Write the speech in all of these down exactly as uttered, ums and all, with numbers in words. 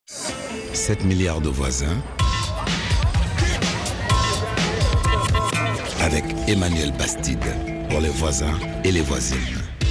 sept milliards de voisins avec Emmanuel Bastide pour les voisins et les voisines.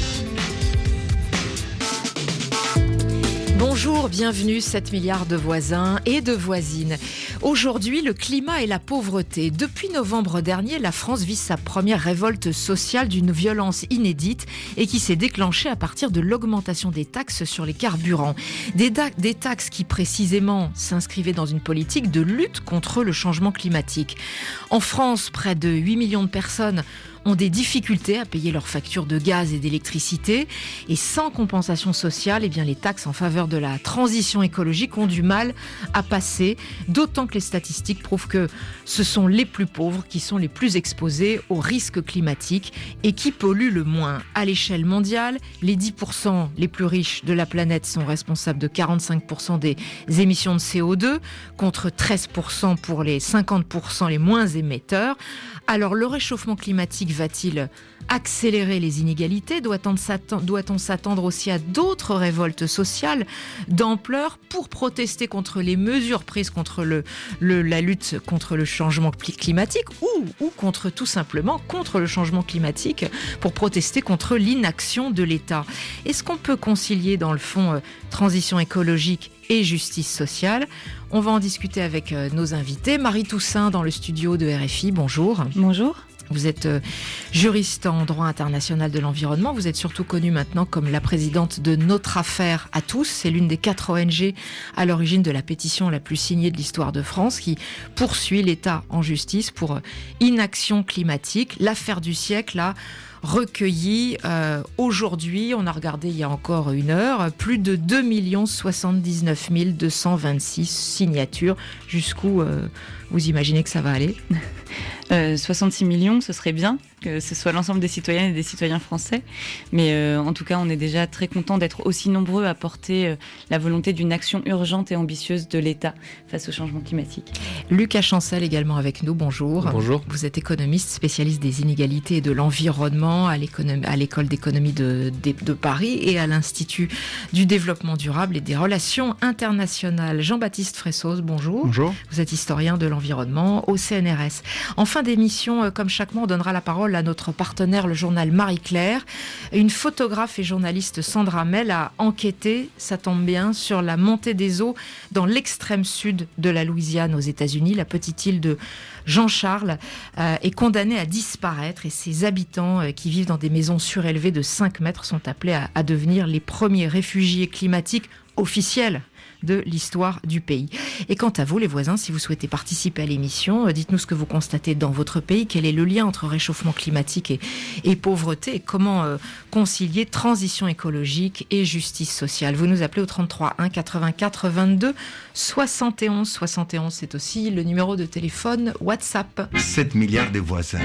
Bonjour, bienvenue, sept milliards de voisins et de voisines. Aujourd'hui, le climat et la pauvreté. Depuis novembre dernier, la France vit sa première révolte sociale d'une violence inédite et qui s'est déclenchée à partir de l'augmentation des taxes sur les carburants. Des, da- des taxes qui précisément s'inscrivaient dans une politique de lutte contre le changement climatique. En France, près de huit millions de personnes ont des difficultés à payer leurs factures de gaz et d'électricité. Et sans compensation sociale, eh bien, les taxes en faveur de la transition écologique ont du mal à passer, d'autant que les statistiques prouvent que ce sont les plus pauvres qui sont les plus exposés aux risques climatiques et qui polluent le moins. À l'échelle mondiale, les dix pour cent les plus riches de la planète sont responsables de quarante-cinq pour cent des émissions de C O deux, contre treize pour cent pour les cinquante pour cent les moins émetteurs. Alors, le réchauffement climatique va-t-il accélérer les inégalités ? Doit-on s'attendre, doit-on s'attendre aussi à d'autres révoltes sociales d'ampleur pour protester contre les mesures prises contre le, le, la lutte contre le changement climatique ou, ou contre tout simplement contre le changement climatique pour protester contre l'inaction de l'État ? Est-ce qu'on peut concilier dans le fond euh, transition écologique et justice sociale ? On va en discuter avec euh, nos invités. Marie Toussaint dans le studio de R F I, bonjour. Bonjour. Vous êtes euh, juriste en droit international de l'environnement. Vous êtes surtout connue maintenant comme la présidente de Notre Affaire à tous. C'est l'une des quatre O N G à l'origine de la pétition la plus signée de l'histoire de France qui poursuit l'État en justice pour euh, inaction climatique. L'affaire du siècle a recueilli euh, aujourd'hui, on a regardé il y a encore une heure, plus de deux millions soixante-dix-neuf mille deux cent vingt-six signatures. Jusqu'où euh, vous imaginez que ça va aller ? euh, soixante-six millions, ce serait bien que ce soit l'ensemble des citoyennes et des citoyens français. Mais euh, en tout cas, on est déjà très content d'être aussi nombreux à porter euh, la volonté d'une action urgente et ambitieuse de l'État face au changement climatique. Lucas Chancel également avec nous, bonjour. Bonjour. Vous êtes économiste, spécialiste des inégalités et de l'environnement à, à l'école d'économie de, de, de Paris et à l'Institut du développement durable et des relations internationales. Jean-Baptiste Fressos, bonjour. Bonjour. Vous êtes historien de l'environnement au C N R S. En fin d'émission, comme chaque mois, on donnera la parole à notre partenaire, le journal Marie-Claire. Une photographe et journaliste, Sandra Mel, a enquêté, ça tombe bien, sur la montée des eaux dans l'extrême sud de la Louisiane aux États-Unis. La petite île de Jean-Charles euh, est condamnée à disparaître et ses habitants euh, qui vivent dans des maisons surélevées de cinq mètres sont appelés à, à devenir les premiers réfugiés climatiques officiels de l'histoire du pays. Et quant à vous, les voisins, si vous souhaitez participer à l'émission, dites-nous ce que vous constatez dans votre pays, quel est le lien entre réchauffement climatique et, et pauvreté, et comment euh, concilier transition écologique et justice sociale. Vous nous appelez au trente-trois un quatre-vingt-quatre vingt-deux soixante et onze soixante et onze, c'est aussi le numéro de téléphone WhatsApp. sept milliards de voisins.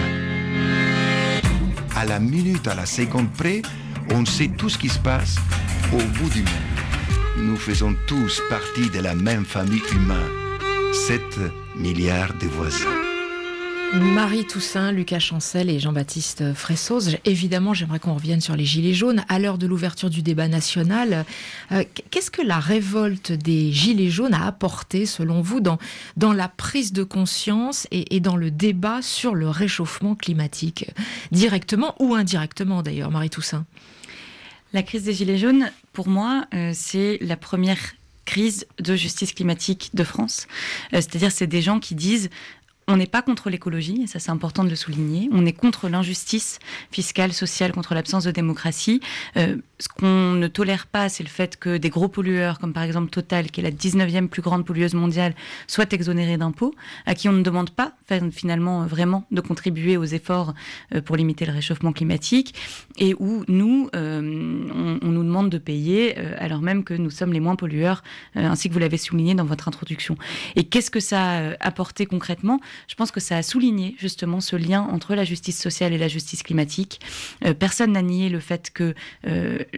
À la minute, à la seconde près, on sait tout ce qui se passe au bout du monde. Nous faisons tous partie de la même famille humaine. sept milliards de voisins. Marie Toussaint, Lucas Chancel et Jean-Baptiste Fressos. Évidemment, j'aimerais qu'on revienne sur les Gilets jaunes. À l'heure de l'ouverture du débat national, euh, qu'est-ce que la révolte des Gilets jaunes a apporté, selon vous, dans, dans la prise de conscience et, et dans le débat sur le réchauffement climatique, directement ou indirectement d'ailleurs, Marie Toussaint ? La crise des Gilets jaunes, pour moi, euh, c'est la première crise de justice climatique de France. Euh, c'est-à-dire, c'est des gens qui disent... On n'est pas contre l'écologie, et ça c'est important de le souligner. On est contre l'injustice fiscale, sociale, contre l'absence de démocratie. Euh, ce qu'on ne tolère pas, c'est le fait que des gros pollueurs, comme par exemple Total, qui est la dix-neuvième plus grande pollueuse mondiale, soient exonérés d'impôts, à qui on ne demande pas finalement vraiment de contribuer aux efforts pour limiter le réchauffement climatique, et où nous, euh, on, on nous demande de payer, euh, alors même que nous sommes les moins pollueurs, euh, ainsi que vous l'avez souligné dans votre introduction. Et qu'est-ce que ça a apporté concrètement ? Je pense que ça a souligné justement ce lien entre la justice sociale et la justice climatique. Euh, personne n'a nié le fait que euh, la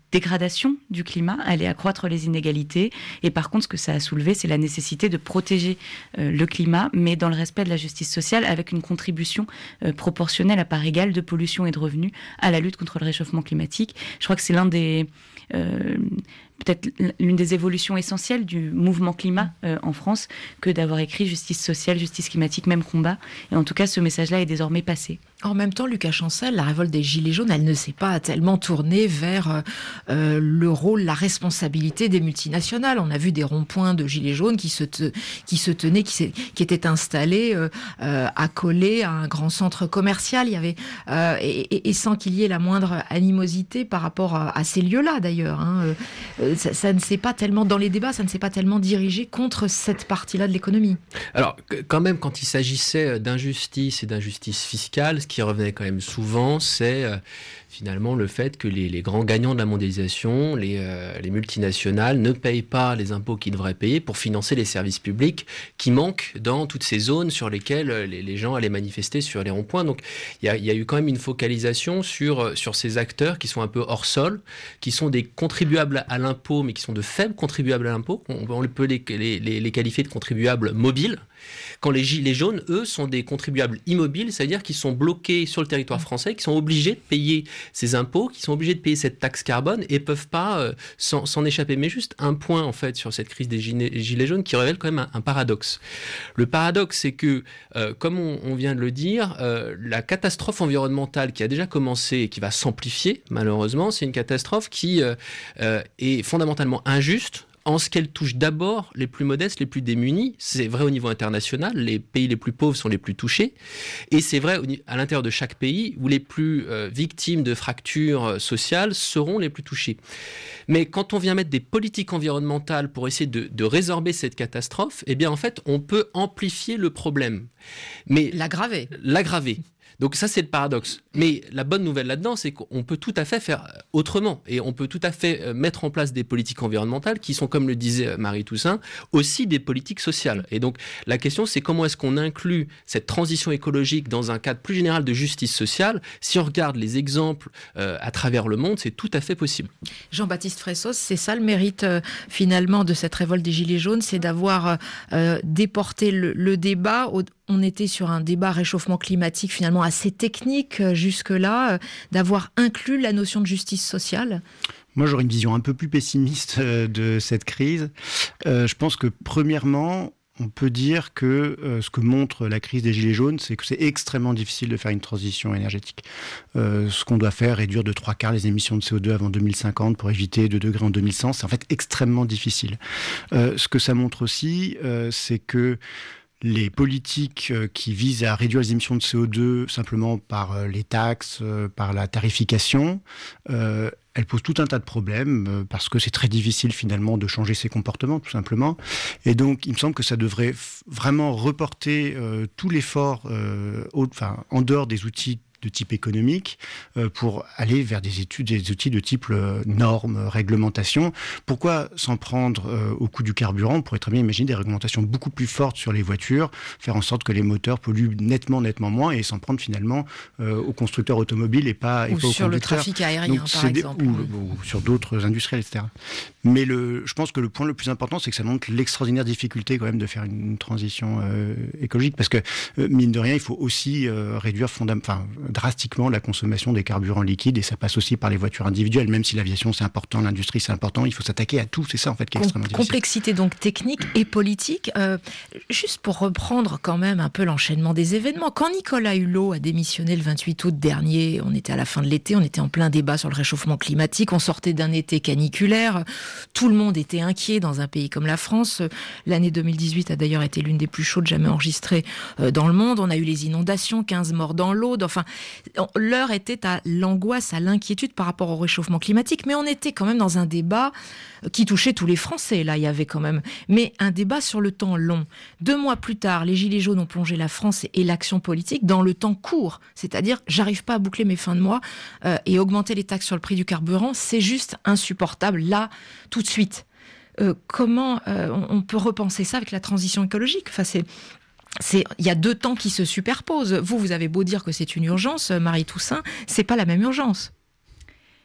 dégradation du climat, allait accroître les inégalités. Et par contre, ce que ça a soulevé, c'est la nécessité de protéger euh, le climat, mais dans le respect de la justice sociale, avec une contribution euh, proportionnelle à part égale de pollution et de revenus à la lutte contre le réchauffement climatique. Je crois que c'est l'un des... Euh, peut-être l'une des évolutions essentielles du mouvement climat euh, en France que d'avoir écrit justice sociale, justice climatique, même combat. Et en tout cas, ce message-là est désormais passé. En même temps, Lucas Chancel, la révolte des Gilets jaunes, elle ne s'est pas tellement tournée vers euh, le rôle, la responsabilité des multinationales. On a vu des ronds-points de Gilets jaunes qui se, te, qui se tenaient, qui, qui étaient installés, euh, euh, accolés à un grand centre commercial. Il y avait, euh, et, et, et sans qu'il y ait la moindre animosité par rapport à, à ces lieux-là, d'ailleurs. Hein. Euh, ça, ça ne s'est pas tellement, dans les débats, ça ne s'est pas tellement dirigé contre cette partie-là de l'économie. Alors, quand même, quand il s'agissait d'injustice et d'injustice fiscale, ce qui revenait quand même souvent, c'est euh, finalement le fait que les, les grands gagnants de la mondialisation, les, euh, les multinationales, ne payent pas les impôts qu'ils devraient payer pour financer les services publics qui manquent dans toutes ces zones sur lesquelles les, les gens allaient manifester sur les ronds-points. Donc, il y a, y a eu quand même une focalisation sur, sur ces acteurs qui sont un peu hors sol, qui sont des contribuables à l'impôt, mais qui sont de faibles contribuables à l'impôt. On, on peut les, les, les qualifier de contribuables mobiles. Quand les gilets jaunes, eux, sont des contribuables immobiles, c'est-à-dire qu'ils sont bloqués sur le territoire français, qui sont obligés de payer ces impôts, qui sont obligés de payer cette taxe carbone et ne peuvent pas euh, s'en, s'en échapper. Mais juste un point, en fait, sur cette crise des gilets, gilets jaunes qui révèle quand même un, un paradoxe. Le paradoxe, c'est que, euh, comme on, on vient de le dire, euh, la catastrophe environnementale qui a déjà commencé et qui va s'amplifier, malheureusement, c'est une catastrophe qui euh, euh, est fondamentalement injuste, en ce qu'elle touche d'abord les plus modestes, les plus démunis. C'est vrai au niveau international, les pays les plus pauvres sont les plus touchés. Et c'est vrai à l'intérieur de chaque pays où les plus euh, victimes de fractures sociales seront les plus touchés. Mais quand on vient mettre des politiques environnementales pour essayer de, de résorber cette catastrophe, eh bien en fait, on peut amplifier le problème. Mais l'aggraver. L'aggraver. Donc ça, c'est le paradoxe. Mais la bonne nouvelle là-dedans, c'est qu'on peut tout à fait faire autrement. Et on peut tout à fait mettre en place des politiques environnementales qui sont, comme le disait Marie Toussaint, aussi des politiques sociales. Et donc la question, c'est comment est-ce qu'on inclut cette transition écologique dans un cadre plus général de justice sociale. Si on regarde les exemples euh, à travers le monde, c'est tout à fait possible. Jean-Baptiste Fressos, c'est ça le mérite euh, finalement de cette révolte des Gilets jaunes, c'est d'avoir euh, déporté le, le débat au On était sur un débat réchauffement climatique finalement assez technique jusque-là, euh, d'avoir inclus la notion de justice sociale. Moi, j'aurais une vision un peu plus pessimiste euh, de cette crise. Euh, je pense que premièrement, on peut dire que euh, ce que montre la crise des Gilets jaunes, c'est que c'est extrêmement difficile de faire une transition énergétique. Euh, ce qu'on doit faire, réduire de trois quarts les émissions de C O deux avant deux mille cinquante pour éviter deux degrés en deux mille cent, c'est en fait extrêmement difficile. Euh, ce que ça montre aussi, euh, c'est que les politiques qui visent à réduire les émissions de C O deux simplement par les taxes, par la tarification, euh, elles posent tout un tas de problèmes parce que c'est très difficile finalement de changer ses comportements, tout simplement. Et donc, il me semble que ça devrait f- vraiment reporter euh, tout l'effort euh, au, enfin, en dehors des outils de type économique, euh, pour aller vers des études, des outils de type euh, normes, réglementation. Pourquoi s'en prendre euh, au coût du carburant ? On pourrait très bien imaginer des réglementations beaucoup plus fortes sur les voitures, faire en sorte que les moteurs polluent nettement, nettement moins, et s'en prendre finalement euh, aux constructeurs automobiles et pas, et ou pas aux sur le conducteurs. trafic aérien, Donc, par exemple. Des, ou, ou sur d'autres industriels, et cetera. Mais le, je pense que le point le plus important, c'est que ça montre l'extraordinaire difficulté quand même de faire une, une transition euh, écologique, parce que, euh, mine de rien, il faut aussi euh, réduire fondam- enfin, drastiquement la consommation des carburants liquides, et ça passe aussi par les voitures individuelles, même si l'aviation c'est important, l'industrie c'est important, il faut s'attaquer à tout, c'est ça en fait qui est extrêmement difficile. Complexité donc technique et politique. Euh, juste pour reprendre quand même un peu l'enchaînement des événements, quand Nicolas Hulot a démissionné le vingt-huit août dernier, on était à la fin de l'été, on était en plein débat sur le réchauffement climatique, on sortait d'un été caniculaire, tout le monde était inquiet dans un pays comme la France. L'année deux mille dix-huit a d'ailleurs été l'une des plus chaudes jamais enregistrées dans le monde, on a eu les inondations, quinze morts dans l'Aude, enfin l'heure était à l'angoisse, à l'inquiétude par rapport au réchauffement climatique, mais on était quand même dans un débat qui touchait tous les Français, là, il y avait quand même, mais un débat sur le temps long. Deux mois plus tard, les Gilets jaunes ont plongé la France et l'action politique dans le temps court, c'est-à-dire, j'arrive pas à boucler mes fins de mois, euh, et augmenter les taxes sur le prix du carburant, c'est juste insupportable, là, tout de suite. Euh, comment euh, on peut repenser ça avec la transition écologique ? Enfin, c'est... C'est, il y a deux temps qui se superposent. Vous, vous avez beau dire que c'est une urgence, Marie Toussaint, c'est pas la même urgence.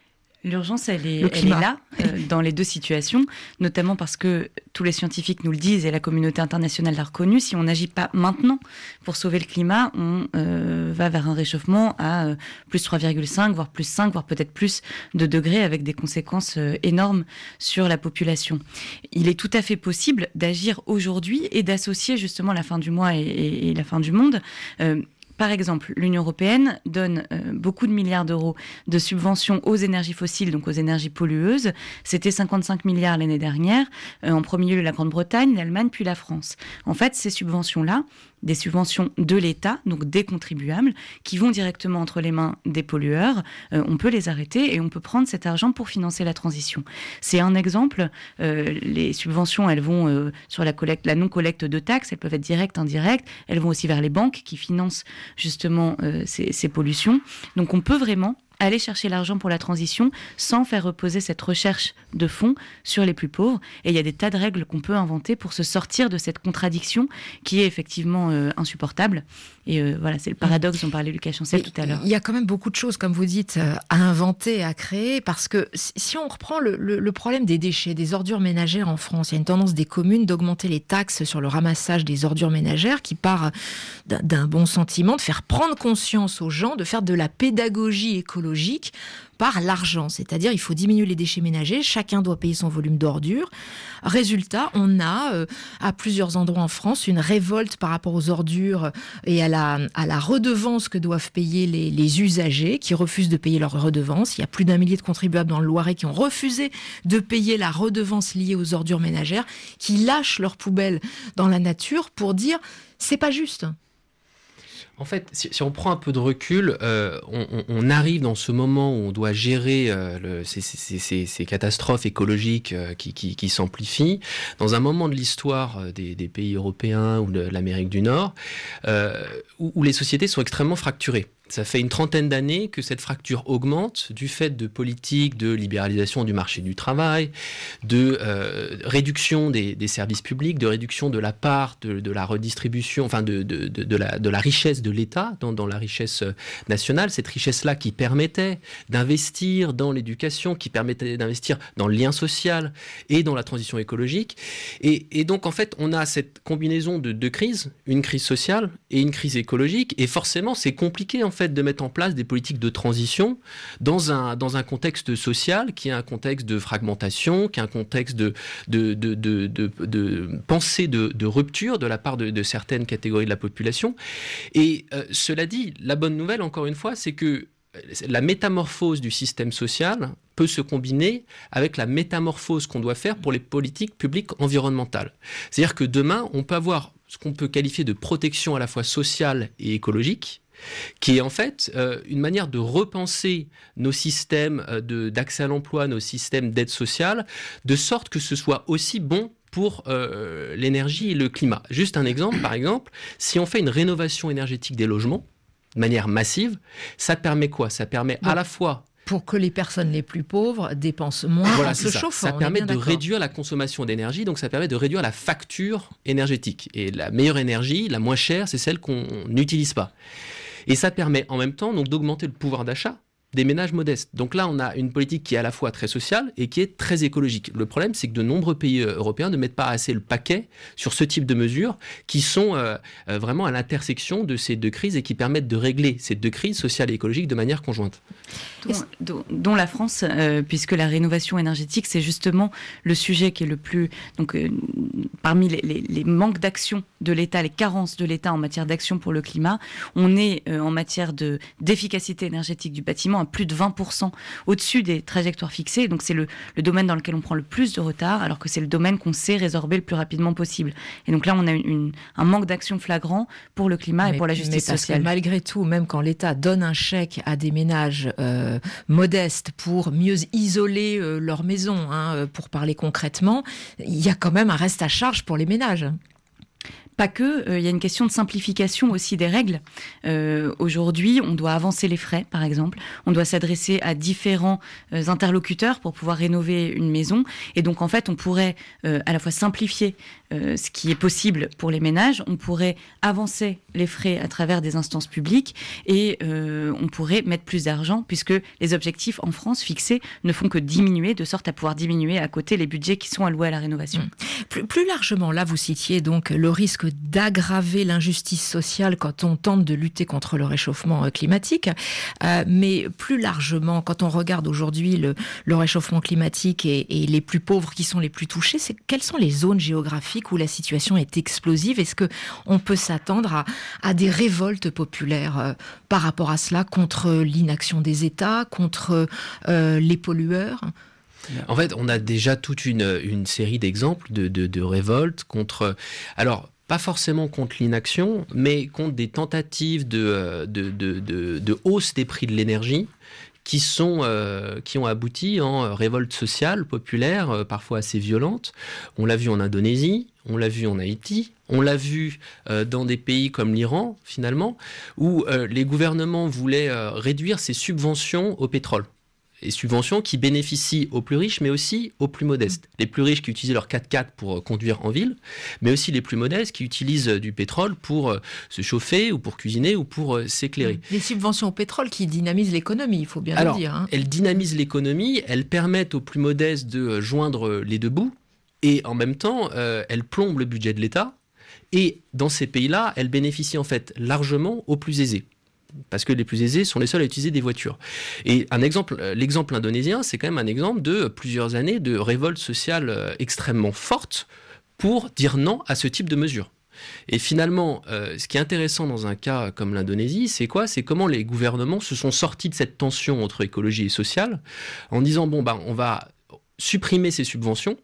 L'urgence, elle est, elle est là, euh, dans les deux situations, notamment parce que tous les scientifiques nous le disent et la communauté internationale l'a reconnu. Si on n'agit pas maintenant pour sauver le climat, on euh, va vers un réchauffement à euh, plus trois virgule cinq, voire plus cinq, voire peut-être plus de degrés, avec des conséquences euh, énormes sur la population. Il est tout à fait possible d'agir aujourd'hui et d'associer justement la fin du mois et, et, et la fin du monde. Euh, Par exemple, l'Union européenne donne euh, beaucoup de milliards d'euros de subventions aux énergies fossiles, donc aux énergies pollueuses. C'était cinquante-cinq milliards l'année dernière. Euh, en premier lieu, la Grande-Bretagne, l'Allemagne, puis la France. En fait, ces subventions-là, des subventions de l'État, donc des contribuables, qui vont directement entre les mains des pollueurs, euh, on peut les arrêter et on peut prendre cet argent pour financer la transition. C'est un exemple. Euh, les subventions, elles vont euh, sur la collecte, la non-collecte de taxes, elles peuvent être directes, indirectes. Elles vont aussi vers les banques qui financent justement euh, ces, ces pollutions. Donc on peut vraiment aller chercher l'argent pour la transition sans faire reposer cette recherche de fonds sur les plus pauvres. Et il y a des tas de règles qu'on peut inventer pour se sortir de cette contradiction qui est effectivement euh, insupportable. Et euh, voilà, c'est le paradoxe dont parlait Lucas Chancel tout à l'heure. Il y a quand même beaucoup de choses, comme vous dites, à inventer, à créer, parce que si on reprend le, le, le problème des déchets, des ordures ménagères en France, il y a une tendance des communes d'augmenter les taxes sur le ramassage des ordures ménagères qui part d'un, d'un bon sentiment, de faire prendre conscience aux gens, de faire de la pédagogie écologique par l'argent. C'est-à-dire, il faut diminuer les déchets ménagers, chacun doit payer son volume d'ordures. Résultat, on a, euh, à plusieurs endroits en France, une révolte par rapport aux ordures et à la, à la redevance que doivent payer les, les usagers, qui refusent de payer leur redevance. Il y a plus d'un millier de contribuables dans le Loiret qui ont refusé de payer la redevance liée aux ordures ménagères, qui lâchent leurs poubelles dans la nature pour dire « c'est pas juste ». En fait, si, si on prend un peu de recul, euh, on, on arrive dans ce moment où on doit gérer euh, le, ces, ces, ces, ces catastrophes écologiques euh, qui, qui, qui s'amplifient, dans un moment de l'histoire des, des pays européens ou de l'Amérique du Nord, euh, où, où les sociétés sont extrêmement fracturées. Ça fait une trentaine d'années que cette fracture augmente du fait de politiques de libéralisation du marché du travail, de euh, réduction des, des services publics, de réduction de la part de, de la redistribution, enfin de, de, de, de, la, de la richesse de l'État dans, dans la richesse nationale. Cette richesse-là qui permettait d'investir dans l'éducation, qui permettait d'investir dans le lien social et dans la transition écologique. Et, et donc, en fait, on a cette combinaison de deux crises, une crise sociale et une crise écologique. Et forcément, c'est compliqué, en fait, de mettre en place des politiques de transition dans un, dans un contexte social qui est un contexte de fragmentation, qui est un contexte de, de, de, de, de, de pensée de, de rupture de la part de, de certaines catégories de la population. Et euh, cela dit, la bonne nouvelle, encore une fois, c'est que la métamorphose du système social peut se combiner avec la métamorphose qu'on doit faire pour les politiques publiques environnementales. C'est-à-dire que demain, on peut avoir ce qu'on peut qualifier de protection à la fois sociale et écologique, qui est en fait euh, une manière de repenser nos systèmes de, d'accès à l'emploi, nos systèmes d'aide sociale, de sorte que ce soit aussi bon pour euh, l'énergie et le climat. Juste un exemple, par exemple, si on fait une rénovation énergétique des logements, de manière massive, ça permet quoi ? Ça permet bon. à la fois... Pour que les personnes les plus pauvres dépensent moins voilà, en se ça. chauffant. Ça permet de réduire la consommation d'énergie, donc ça permet de réduire la facture énergétique. Et la meilleure énergie, la moins chère, c'est celle qu'on n'utilise pas. Et ça permet en même temps donc, d'augmenter le pouvoir d'achat des ménages modestes. Donc là, on a une politique qui est à la fois très sociale et qui est très écologique. Le problème, c'est que de nombreux pays européens ne mettent pas assez le paquet sur ce type de mesures qui sont euh, vraiment à l'intersection de ces deux crises et qui permettent de régler ces deux crises sociales et écologiques de manière conjointe. Dont, dont, dont la France, euh, puisque la rénovation énergétique, c'est justement le sujet qui est le plus... Donc, euh, parmi les, les, les manques d'action de l'État, les carences de l'État en matière d'action pour le climat, on est euh, en matière de, d'efficacité énergétique du bâtiment à plus de vingt pour cent au-dessus des trajectoires fixées. Donc, c'est le, le domaine dans lequel on prend le plus de retard, alors que c'est le domaine qu'on sait résorber le plus rapidement possible. Et donc là, on a une, une, un manque d'action flagrant pour le climat mais, et pour la justice mais parce sociale. Que malgré tout, même quand l'État donne un chèque à des ménages euh, modestes pour mieux isoler euh, leur maison, hein, pour parler concrètement, il y a quand même un reste à charge pour les ménages. Pas que, il euh, y a une question de simplification aussi des règles. Euh, aujourd'hui, on doit avancer les frais, par exemple. On doit s'adresser à différents euh, interlocuteurs pour pouvoir rénover une maison. Et donc, en fait, on pourrait euh, à la fois simplifier euh, ce qui est possible pour les ménages, on pourrait avancer les frais à travers des instances publiques et euh, on pourrait mettre plus d'argent puisque les objectifs en France fixés ne font que diminuer, de sorte à pouvoir diminuer à côté les budgets qui sont alloués à la rénovation. Mmh. Plus, plus largement, là, vous citiez donc le risque d'aggraver l'injustice sociale quand on tente de lutter contre le réchauffement climatique. Euh, mais plus largement, quand on regarde aujourd'hui le, le réchauffement climatique et, et les plus pauvres qui sont les plus touchés, c'est, quelles sont les zones géographiques où la situation est explosive? Est-ce qu'on peut s'attendre à, à des révoltes populaires euh, par rapport à cela, contre l'inaction des États, contre euh, les pollueurs? En fait, on a déjà toute une, une série d'exemples de, de, de révoltes contre... Alors, pas forcément contre l'inaction, mais contre des tentatives de, de, de, de, de hausse des prix de l'énergie qui, sont, euh, qui ont abouti en révolte sociale, populaire, euh, parfois assez violente. On l'a vu en Indonésie, on l'a vu en Haïti, on l'a vu euh, dans des pays comme l'Iran, finalement, où euh, les gouvernements voulaient euh, réduire ces subventions au pétrole. Et subventions qui bénéficient aux plus riches, mais aussi aux plus modestes. Les plus riches qui utilisent leur quatre-quatre pour conduire en ville, mais aussi les plus modestes qui utilisent du pétrole pour se chauffer ou pour cuisiner ou pour s'éclairer. Les subventions au pétrole qui dynamisent l'économie, il faut bien Alors, le dire. Hein. Elles dynamisent l'économie, elles permettent aux plus modestes de joindre les deux bouts, et en même temps, euh, elles plombent le budget de l'État. Et dans ces pays-là, elles bénéficient en fait largement aux plus aisés. Parce que les plus aisés sont les seuls à utiliser des voitures. Et un exemple, l'exemple indonésien, c'est quand même un exemple de plusieurs années de révolte sociale extrêmement forte pour dire non à ce type de mesures. Et finalement, euh, ce qui est intéressant dans un cas comme l'Indonésie, c'est quoi? C'est comment les gouvernements se sont sortis de cette tension entre écologie et sociale en disant, bon, bah, on va supprimer ces subventions,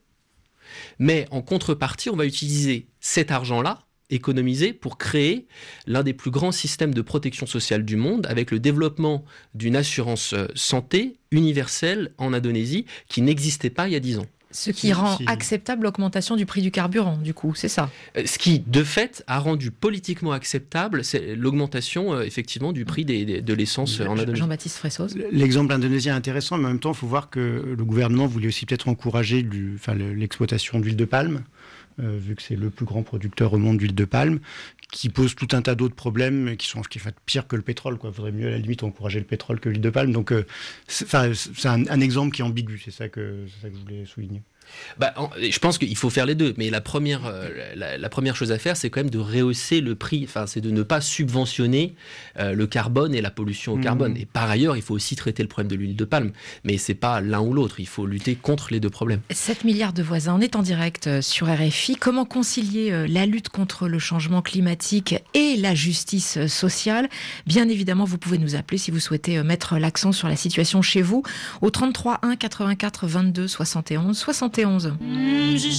mais en contrepartie, on va utiliser cet argent-là économiser pour créer l'un des plus grands systèmes de protection sociale du monde avec le développement d'une assurance santé universelle en Indonésie qui n'existait pas il y a dix ans. Ce qui rend acceptable l'augmentation du prix du carburant, du coup, c'est ça. Ce qui, de fait, a rendu politiquement acceptable c'est l'augmentation, euh, effectivement, du prix des, des, de l'essence en Indonésie. Jean-Baptiste Fressoz. L'exemple indonésien est intéressant, mais en même temps, il faut voir que le gouvernement voulait aussi peut-être encourager du, enfin, l'exploitation d'huile de palme, euh, vu que c'est le plus grand producteur au monde d'huile de palme, qui pose tout un tas d'autres problèmes qui sont qui fait pire que le pétrole. Il faudrait mieux, à la limite, encourager le pétrole que l'huile de palme. Donc, euh, c'est, c'est un, un exemple qui est ambigu, c'est ça que, c'est ça que je voulais souligner. Bah, je pense qu'il faut faire les deux, mais la première, euh, la, la première chose à faire, c'est quand même de rehausser le prix, enfin, c'est de ne pas subventionner euh, le carbone et la pollution au mmh. carbone. Et par ailleurs, il faut aussi traiter le problème de l'huile de palme, mais c'est pas l'un ou l'autre, il faut lutter contre les deux problèmes. sept milliards de voisins, on est en direct sur R F I. Comment concilier la lutte contre le changement climatique et la justice sociale? Bien évidemment, vous pouvez nous appeler si vous souhaitez mettre l'accent sur la situation chez vous, au trente-trois un quatre-vingt-quatre vingt-deux soixante et onze soixante et onze. Mmh, je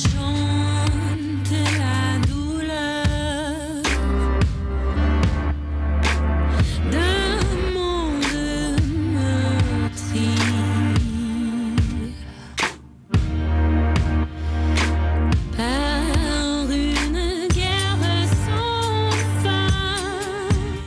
chante la douleur d'un monde meurtri. Par une guerre sans fin.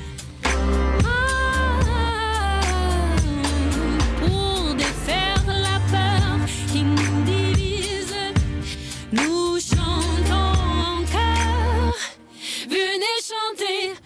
Ah, pour défaire la peur qui nous divise. Nous chantons en chœur, venez chanter.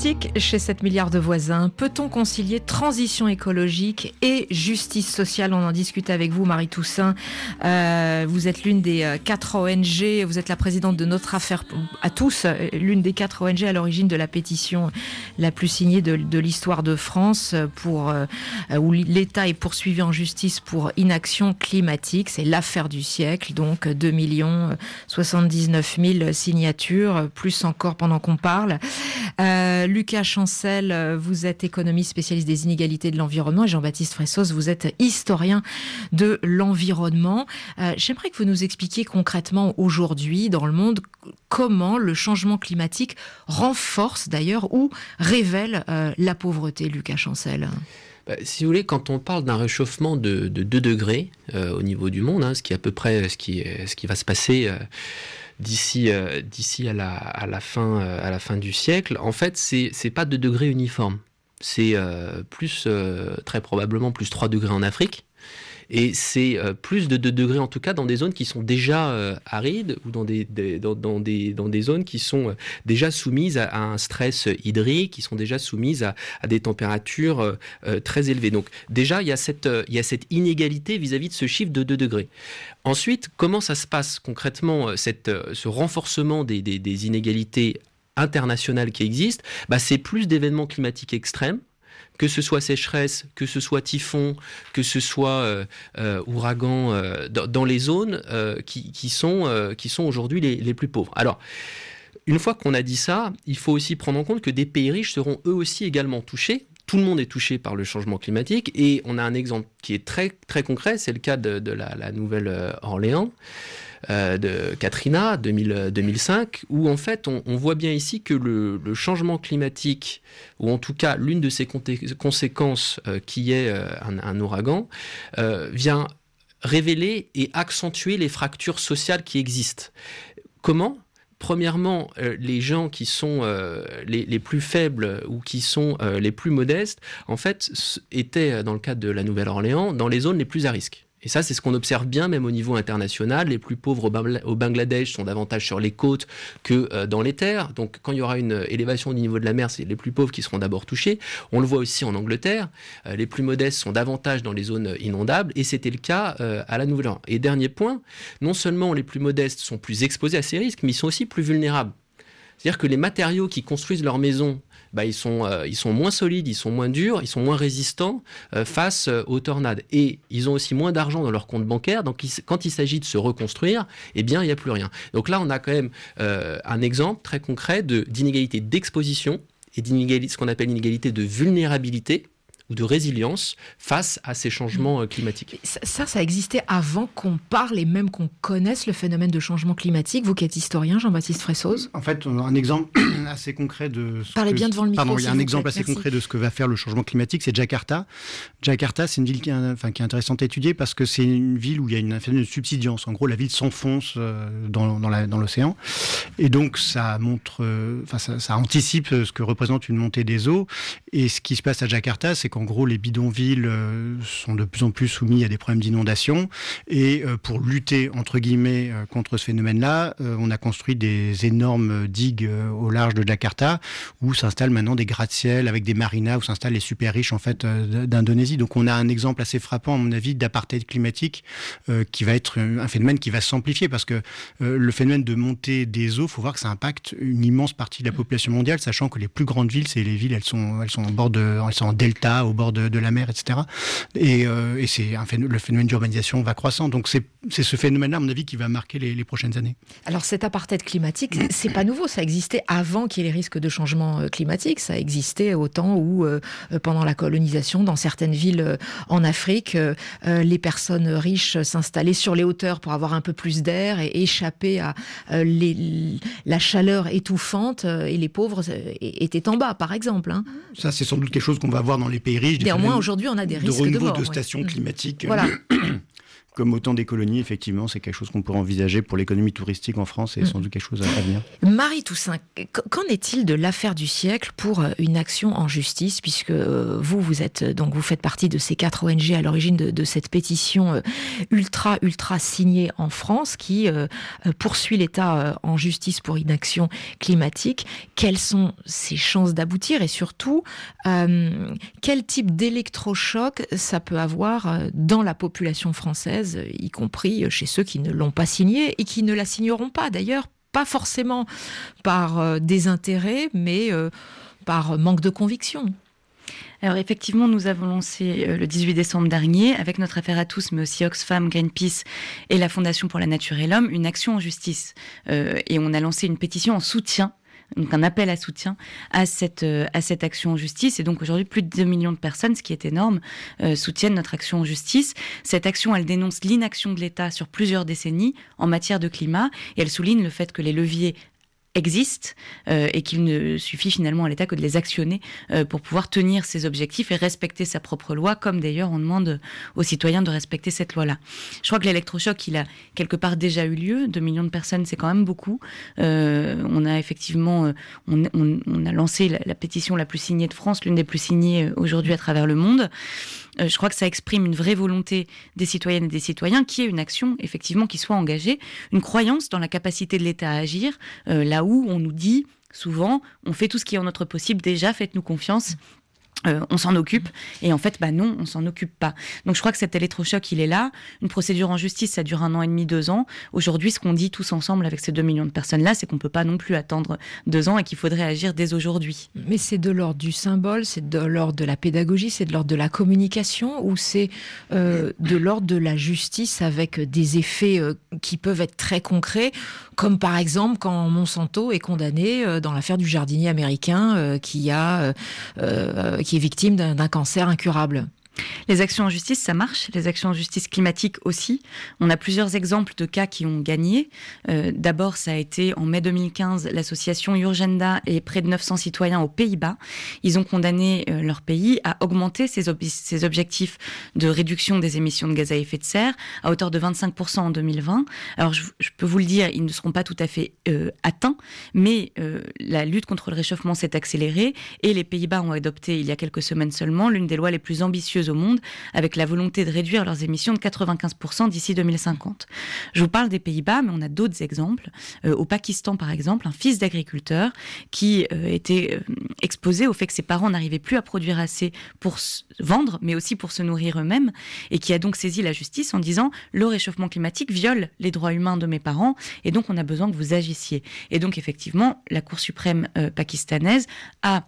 Politique chez sept milliards de voisins. Peut-on concilier transition écologique et justice sociale? On en discute avec vous, Marie Toussaint. Euh, vous êtes l'une des euh, quatre O N G, vous êtes la présidente de Notre Affaire à tous, l'une des quatre O N G à l'origine de la pétition la plus signée de, de l'histoire de France, pour, euh, où l'État est poursuivi en justice pour inaction climatique. C'est l'affaire du siècle, donc deux millions soixante-dix-neuf mille signatures, plus encore pendant qu'on parle. Euh, Lucas Chancel, vous êtes économiste spécialiste des inégalités de l'environnement, et Jean-Baptiste Fressos, vous êtes historien de l'environnement. Euh, j'aimerais que vous nous expliquiez concrètement aujourd'hui dans le monde comment le changement climatique renforce d'ailleurs ou révèle euh, la pauvreté, Lucas Chancel. Bah, si vous voulez, quand on parle d'un réchauffement de, de deux degrés euh, au niveau du monde, hein, ce qui est à peu près ce qui, ce qui va se passer euh, d'ici, euh, d'ici à, la, à, la fin, euh, à la fin du siècle, en fait, c'est, c'est pas deux degrés uniformes. C'est euh, plus, euh, très probablement, plus trois degrés en Afrique. Et c'est euh, plus de deux degrés en tout cas dans des zones qui sont déjà euh, arides ou dans des, des, dans, dans, des, dans des zones qui sont euh, déjà soumises à, à un stress hydrique, qui sont déjà soumises à, à des températures euh, euh, très élevées. Donc déjà, il y a cette, euh, il y a cette inégalité vis-à-vis de ce chiffre de deux degrés. Ensuite, comment ça se passe concrètement, cette, euh, ce renforcement des, des, des inégalités internationales qui existent? Bah, c'est plus d'événements climatiques extrêmes, que ce soit sécheresse, que ce soit typhon, que ce soit euh, euh, ouragan, euh, dans, dans les zones euh, qui, qui sont, euh, qui sont aujourd'hui les, les plus pauvres. Alors, une fois qu'on a dit ça, il faut aussi prendre en compte que des pays riches seront eux aussi également touchés. Tout le monde est touché par le changement climatique, et on a un exemple qui est très, très concret, c'est le cas de, de la, la Nouvelle-Orléans, euh, de Katrina, deux mille, deux mille cinq, où en fait on, on voit bien ici que le, le changement climatique, ou en tout cas l'une de ses conséquences euh, qui est euh, un, un ouragan, euh, vient révéler et accentuer les fractures sociales qui existent. Comment ? Premièrement, euh, les gens qui sont euh, les, les plus faibles ou qui sont euh, les plus modestes, en fait, étaient, dans le cadre de la Nouvelle-Orléans, dans les zones les plus à risque. Et ça, c'est ce qu'on observe bien, même au niveau international. Les plus pauvres au Bangladesh sont davantage sur les côtes que euh, dans les terres. Donc, quand il y aura une élévation du niveau de la mer, c'est les plus pauvres qui seront d'abord touchés. On le voit aussi en Angleterre. Euh, les plus modestes sont davantage dans les zones inondables. Et c'était le cas euh, à la Nouvelle-Orléans. Et dernier point, non seulement les plus modestes sont plus exposés à ces risques, mais ils sont aussi plus vulnérables. C'est-à-dire que les matériaux qui construisent leurs maisons, bah, ils, sont, euh, ils sont moins solides, ils sont moins durs, ils sont moins résistants euh, face euh, aux tornades. Et ils ont aussi moins d'argent dans leur compte bancaire. Donc, ils, quand il s'agit de se reconstruire, eh bien, il n'y a plus rien. Donc là, on a quand même euh, un exemple très concret de, d'inégalité d'exposition et d'inégalité, ce qu'on appelle l'inégalité de vulnérabilité ou de résilience face à ces changements euh, climatiques. Ça, ça, ça existait avant qu'on parle et même qu'on connaisse le phénomène de changement climatique. Vous qui êtes historien, Jean-Baptiste Fressos. En fait, on a un exemple assez concret de... Ce Parlez que... bien devant le micro. Pardon, il y a un exemple plaît. assez Merci. concret de ce que va faire le changement climatique, c'est Jakarta. Jakarta, c'est une ville qui est, enfin, qui est intéressante à étudier parce que c'est une ville où il y a une, un phénomène de subsidence. En gros, la ville s'enfonce euh, dans, dans, la, dans l'océan. Et donc, ça montre... Euh, enfin, ça, ça anticipe ce que représente une montée des eaux. Et ce qui se passe à Jakarta, c'est qu'en gros, les bidonvilles euh, sont de plus en plus soumis à des problèmes d'inondation. Et euh, pour lutter, entre guillemets, euh, contre ce phénomène-là, euh, on a construit des énormes digues euh, au large de Jakarta, où s'installent maintenant des gratte-ciel avec des marinas, où s'installent les super riches en fait, euh, d'Indonésie. Donc on a un exemple assez frappant, à mon avis, d'apartheid climatique, euh, qui va être un phénomène qui va s'amplifier, parce que euh, le phénomène de montée des eaux, il faut voir que ça impacte une immense partie de la population mondiale, sachant que les plus grandes villes, c'est les villes, elles sont, elles sont, en, bord de, elles sont en delta, au bord de, de la mer, et cetera. Et, euh, et c'est un phénomène, le phénomène d'urbanisation va croissant. Donc c'est, c'est ce phénomène-là, à mon avis, qui va marquer les, les prochaines années. Alors cet apartheid climatique, c'est pas nouveau, ça existait avant qu'il y ait les risques de changement climatique, ça existait au temps où, euh, pendant la colonisation, dans certaines villes euh, en Afrique, euh, les personnes riches s'installaient sur les hauteurs pour avoir un peu plus d'air et échapper à euh, les, la chaleur étouffante, euh, et les pauvres euh, étaient en bas, par exemple. Hein. Ça, c'est sans doute quelque chose qu'on va voir dans les pays riches. Néanmoins, aujourd'hui, on a des risques de renouveau mort. de stations ouais. climatiques. Voilà. comme au temps des colonies, effectivement, c'est quelque chose qu'on pourrait envisager pour l'économie touristique en France et mmh. sans doute quelque chose à venir. Marie Toussaint, qu'en est-il de l'affaire du siècle pour une action en justice, puisque vous, vous êtes donc vous faites partie de ces quatre O N G à l'origine de, de cette pétition ultra ultra signée en France qui euh, poursuit l'État en justice pour inaction climatique. Quelles sont ses chances d'aboutir et surtout euh, quel type d'électrochoc ça peut avoir dans la population française, y compris chez ceux qui ne l'ont pas signé et qui ne la signeront pas d'ailleurs, pas forcément par euh, désintérêt, mais euh, par manque de conviction. Alors effectivement, nous avons lancé euh, le dix-huit décembre dernier, avec notre affaire à tous, mais aussi Oxfam, Greenpeace et la Fondation pour la Nature et l'Homme, une action en justice. Euh, et on a lancé une pétition en soutien, donc un appel à soutien à cette, euh, à cette action en justice. Et donc aujourd'hui, plus de deux millions de personnes, ce qui est énorme, euh, soutiennent notre action en justice. Cette action, elle dénonce l'inaction de l'État sur plusieurs décennies en matière de climat et elle souligne le fait que les leviers existent euh, et qu'il ne suffit finalement à l'État que de les actionner euh, pour pouvoir tenir ses objectifs et respecter sa propre loi, comme d'ailleurs on demande aux citoyens de respecter cette loi-là. Je crois que l'électrochoc, il a quelque part déjà eu lieu. deux millions de personnes, c'est quand même beaucoup. Euh, on a effectivement, euh, on, on, on a lancé la, la pétition la plus signée de France, l'une des plus signées aujourd'hui à travers le monde. Euh, je crois que ça exprime une vraie volonté des citoyennes et des citoyens, qui est une action, effectivement, qui soit engagée, une croyance dans la capacité de l'État à agir, euh, là où on nous dit souvent, on fait tout ce qui est en notre possible, déjà, faites-nous confiance. Euh, on s'en occupe, et en fait, bah non, on s'en occupe pas. Donc je crois que cet électrochoc, il est là. Une procédure en justice, ça dure un an et demi, deux ans. Aujourd'hui, ce qu'on dit tous ensemble avec ces deux millions de personnes-là, c'est qu'on peut pas non plus attendre deux ans et qu'il faudrait agir dès aujourd'hui. Mais c'est de l'ordre du symbole, c'est de l'ordre de la pédagogie, c'est de l'ordre de la communication, ou c'est euh, de l'ordre de la justice avec des effets euh, qui peuvent être très concrets, comme par exemple quand Monsanto est condamné euh, dans l'affaire du jardinier américain euh, qui a euh, euh, qui est victime d'un, d'un cancer incurable. Les actions en justice, ça marche. Les actions en justice climatique aussi. On a plusieurs exemples de cas qui ont gagné. Euh, d'abord, ça a été en mai deux mille quinze, l'association Urgenda et près de neuf cents citoyens aux Pays-Bas. Ils ont condamné euh, leur pays à augmenter ses, ob- ses objectifs de réduction des émissions de gaz à effet de serre à hauteur de vingt-cinq pour cent en deux mille vingt. Alors, je, je peux vous le dire, ils ne seront pas tout à fait euh, atteints, mais euh, la lutte contre le réchauffement s'est accélérée et les Pays-Bas ont adopté, il y a quelques semaines seulement, l'une des lois les plus ambitieuses au monde, avec la volonté de réduire leurs émissions de quatre-vingt-quinze pour cent d'ici deux mille cinquante. Je vous parle des Pays-Bas, mais on a d'autres exemples. Euh, au Pakistan, par exemple, un fils d'agriculteur qui euh, était euh, exposé au fait que ses parents n'arrivaient plus à produire assez pour se vendre, mais aussi pour se nourrir eux-mêmes, et qui a donc saisi la justice en disant « le réchauffement climatique viole les droits humains de mes parents, et donc on a besoin que vous agissiez ». Et donc effectivement, la Cour suprême euh, pakistanaise a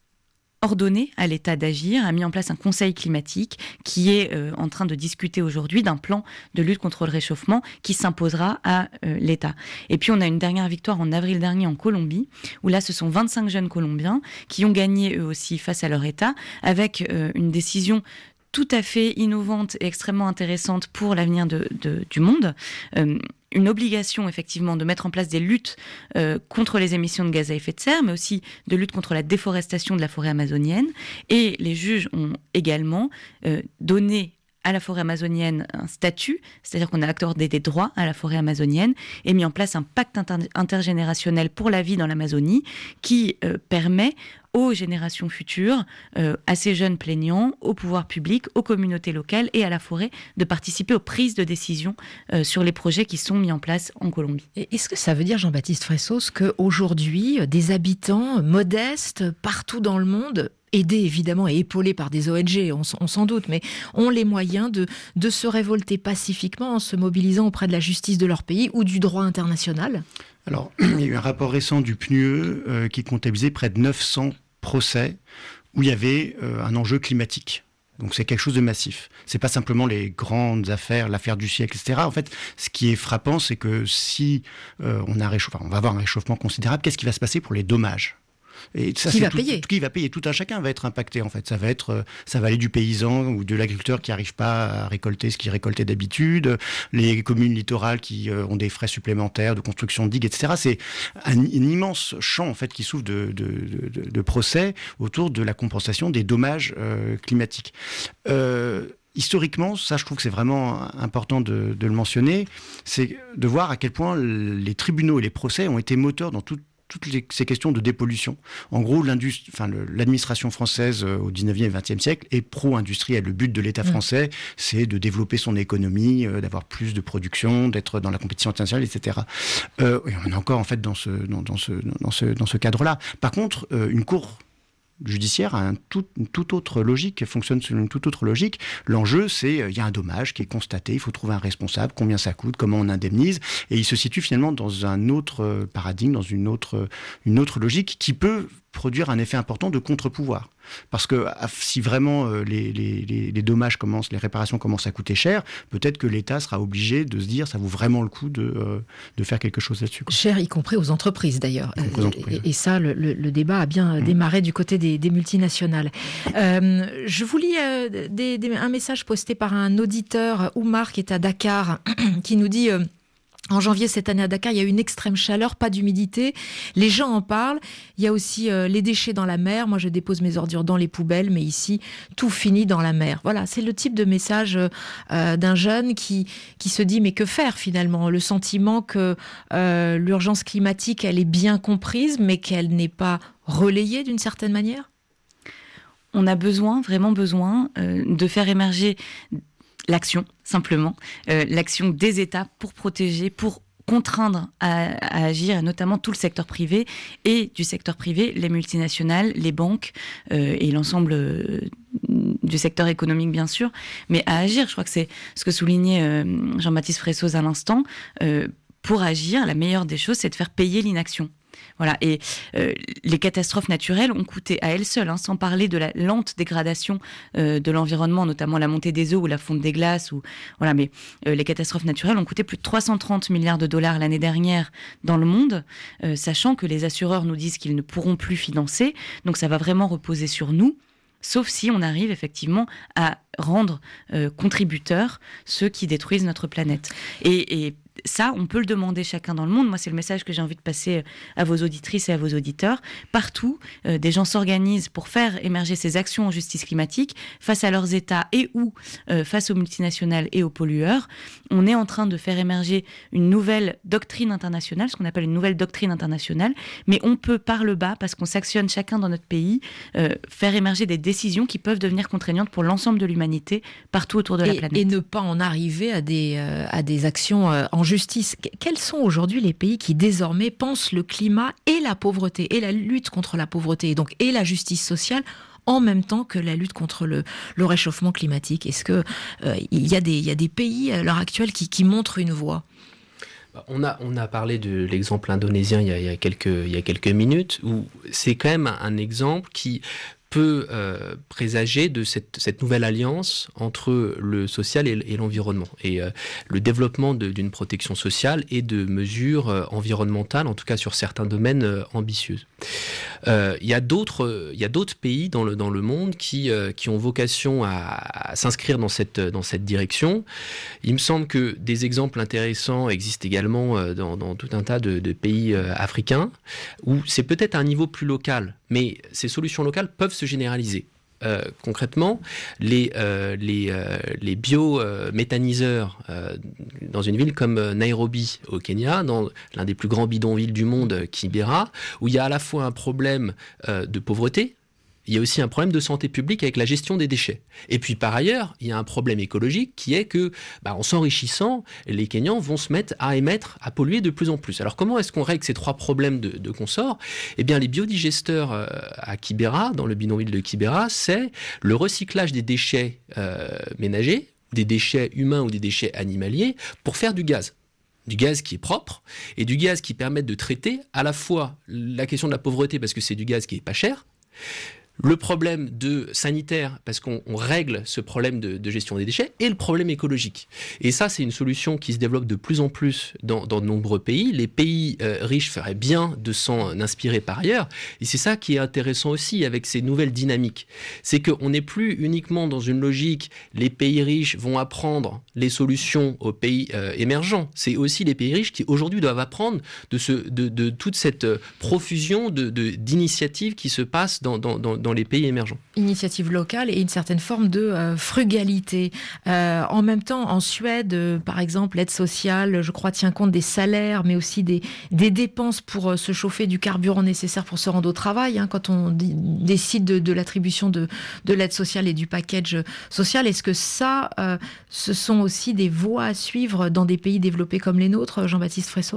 ordonné à l'État d'agir, a mis en place un conseil climatique qui est euh, en train de discuter aujourd'hui d'un plan de lutte contre le réchauffement qui s'imposera à euh, l'État. Et puis on a une dernière victoire en avril dernier en Colombie, où là ce sont vingt-cinq jeunes Colombiens qui ont gagné eux aussi face à leur État, avec euh, une décision tout à fait innovante et extrêmement intéressante pour l'avenir de, de, du monde. Euh, une obligation, effectivement, de mettre en place des luttes euh, contre les émissions de gaz à effet de serre, mais aussi de lutte contre la déforestation de la forêt amazonienne. Et les juges ont également euh, donné à la forêt amazonienne un statut, c'est-à-dire qu'on a accordé des droits à la forêt amazonienne et mis en place un pacte inter- intergénérationnel pour la vie dans l'Amazonie qui euh, permet aux générations futures, euh, à ces jeunes plaignants, au pouvoir public, aux communautés locales et à la forêt de participer aux prises de décision euh, sur les projets qui sont mis en place en Colombie. Et est-ce que ça veut dire, Jean-Baptiste Fressos, qu'aujourd'hui, des habitants modestes partout dans le monde, aidés évidemment et épaulés par des O N G, on, on s'en doute, mais ont les moyens de, de se révolter pacifiquement en se mobilisant auprès de la justice de leur pays ou du droit international ? Alors, il y a eu un rapport récent du P N U E euh, qui comptabilisait près de neuf cents procès où il y avait euh, un enjeu climatique. Donc c'est quelque chose de massif. C'est pas simplement les grandes affaires, l'affaire du siècle, et cetera. En fait, ce qui est frappant, c'est que si euh, on a réchauffé, enfin, on va avoir un réchauffement considérable, qu'est-ce qui va se passer pour les dommages ? Et ça, qui c'est va tout, payer Qui va payer Tout un chacun va être impacté, en fait. Ça va être, ça va aller du paysan ou de l'agriculteur qui n'arrive pas à récolter ce qu'il récoltait d'habitude, les communes littorales qui euh, ont des frais supplémentaires de construction de digues, et cetera. C'est un, un immense champ, en fait, qui souffre de, de, de, de procès autour de la compensation des dommages euh, climatiques. Euh, historiquement, ça je trouve que c'est vraiment important de, de le mentionner, c'est de voir à quel point les tribunaux et les procès ont été moteurs dans tout toutes les, ces questions de dépollution. En gros, enfin, le, l'administration française euh, au dix-neuvième et vingtième siècle est pro-industrielle. Le but de l'État français, mmh. c'est de développer son économie, euh, d'avoir plus de production, d'être dans la compétition internationale, et cetera. Euh, et on est encore en fait dans ce, dans, dans ce, dans ce, dans ce cadre-là. Par contre, euh, une cour judiciaire a un tout, une toute autre logique, fonctionne selon une toute autre logique. L'enjeu, c'est, il euh, y a un dommage qui est constaté, il faut trouver un responsable, combien ça coûte, comment on indemnise, et il se situe finalement dans un autre euh, paradigme, dans une autre, une autre logique qui peut produire un effet important de contre-pouvoir. Parce que si vraiment euh, les, les, les dommages commencent, les réparations commencent à coûter cher, peut-être que l'État sera obligé de se dire ça vaut vraiment le coup de, euh, de faire quelque chose là-dessus. Quoi. Cher, y compris aux entreprises d'ailleurs. Aux entreprises, et, et ça, le, le, le débat a bien mmh. démarré du côté des, des multinationales. Euh, je vous lis euh, des, des, un message posté par un auditeur, Oumar, qui est à Dakar, qui nous dit... Euh, En janvier cette année à Dakar, il y a eu une extrême chaleur, pas d'humidité. Les gens en parlent. Il y a aussi euh, les déchets dans la mer. Moi, je dépose mes ordures dans les poubelles, mais ici, tout finit dans la mer. Voilà, c'est le type de message euh, d'un jeune qui, qui se dit, mais que faire finalement ? Le sentiment que euh, l'urgence climatique, elle est bien comprise, mais qu'elle n'est pas relayée d'une certaine manière ? On a besoin, vraiment besoin, euh, de faire émerger... l'action, simplement, euh, l'action des États pour protéger, pour contraindre à, à agir, notamment tout le secteur privé, et du secteur privé, les multinationales, les banques euh, et l'ensemble euh, du secteur économique, bien sûr, mais à agir. Je crois que c'est ce que soulignait euh, Jean-Baptiste Fressoz à l'instant. Euh, pour agir, la meilleure des choses, c'est de faire payer l'inaction. Voilà, et euh, les catastrophes naturelles ont coûté à elles seules, hein, sans parler de la lente dégradation euh, de l'environnement, notamment la montée des eaux ou la fonte des glaces. Ou, voilà, mais euh, les catastrophes naturelles ont coûté plus de trois cent trente milliards de dollars l'année dernière dans le monde, euh, sachant que les assureurs nous disent qu'ils ne pourront plus financer. Donc ça va vraiment reposer sur nous, sauf si on arrive effectivement à rendre euh, contributeurs ceux qui détruisent notre planète. Et, et ça, on peut le demander chacun dans le monde. Moi, c'est le message que j'ai envie de passer à vos auditrices et à vos auditeurs. Partout, euh, des gens s'organisent pour faire émerger ces actions en justice climatique face à leurs États et ou euh, face aux multinationales et aux pollueurs. On est en train de faire émerger une nouvelle doctrine internationale, ce qu'on appelle une nouvelle doctrine internationale, mais on peut par le bas, parce qu'on s'actionne chacun dans notre pays, euh, faire émerger des décisions qui peuvent devenir contraignantes pour l'ensemble de l'humanité partout autour de et, la planète. Et ne pas en arriver à des, euh, à des actions euh, en justice. Quels sont aujourd'hui les pays qui désormais pensent le climat et la pauvreté et la lutte contre la pauvreté et donc et la justice sociale en même temps que la lutte contre le, le réchauffement climatique? Est-ce que euh, il y a des il y a des pays à l'heure actuelle qui, qui montrent une voie? On a, on a parlé de l'exemple indonésien il y a, il y a quelques, il y a quelques minutes, où c'est quand même un, un exemple qui peut euh, présager de cette, cette nouvelle alliance entre le social et, et l'environnement, et euh, le développement de, d'une protection sociale et de mesures euh, environnementales, en tout cas sur certains domaines euh, ambitieuses. Euh, il y a d'autres, il y a d'autres pays dans le, dans le monde qui, euh, qui ont vocation à, à s'inscrire dans cette, dans cette direction. Il me semble que des exemples intéressants existent également euh, dans, dans tout un tas de, de pays euh, africains, où c'est peut-être à un niveau plus local, mais ces solutions locales peuvent se généraliser. Euh, concrètement, les, euh, les, euh, les biométhaniseurs euh, dans une ville comme Nairobi au Kenya, dans l'un des plus grands bidonvilles du monde, Kibera, où il y a à la fois un problème euh, de pauvreté, il y a aussi un problème de santé publique avec la gestion des déchets. Et puis par ailleurs, il y a un problème écologique qui est que, bah, en s'enrichissant, les Kenyans vont se mettre à émettre, à polluer de plus en plus. Alors comment est-ce qu'on règle ces trois problèmes de, de consort ? Eh bien, les biodigesteurs euh, à Kibera, dans le bidonville de Kibera, c'est le recyclage des déchets euh, ménagers, des déchets humains ou des déchets animaliers, pour faire du gaz. Du gaz qui est propre et du gaz qui permet de traiter à la fois la question de la pauvreté, parce que c'est du gaz qui est pas cher, le problème de sanitaire, parce qu'on on règle ce problème de, de gestion des déchets, et le problème écologique. Et ça, c'est une solution qui se développe de plus en plus dans, dans de nombreux pays. Les pays euh, riches feraient bien de s'en inspirer par ailleurs. Et c'est ça qui est intéressant aussi avec ces nouvelles dynamiques. C'est qu'on n'est plus uniquement dans une logique, les pays riches vont apprendre les solutions aux pays euh, émergents. C'est aussi les pays riches qui aujourd'hui doivent apprendre de, ce, de, de toute cette profusion de, de, d'initiatives qui se passent dans, dans, dans dans les pays émergents. Initiative locale et une certaine forme de euh, frugalité. Euh, en même temps, en Suède, euh, par exemple, l'aide sociale, je crois, tient compte des salaires, mais aussi des, des dépenses pour euh, se chauffer, du carburant nécessaire pour se rendre au travail. Hein, quand on d- décide de, de l'attribution de, de l'aide sociale et du package social, est-ce que ça, euh, ce sont aussi des voies à suivre dans des pays développés comme les nôtres, Jean-Baptiste Fressoz ?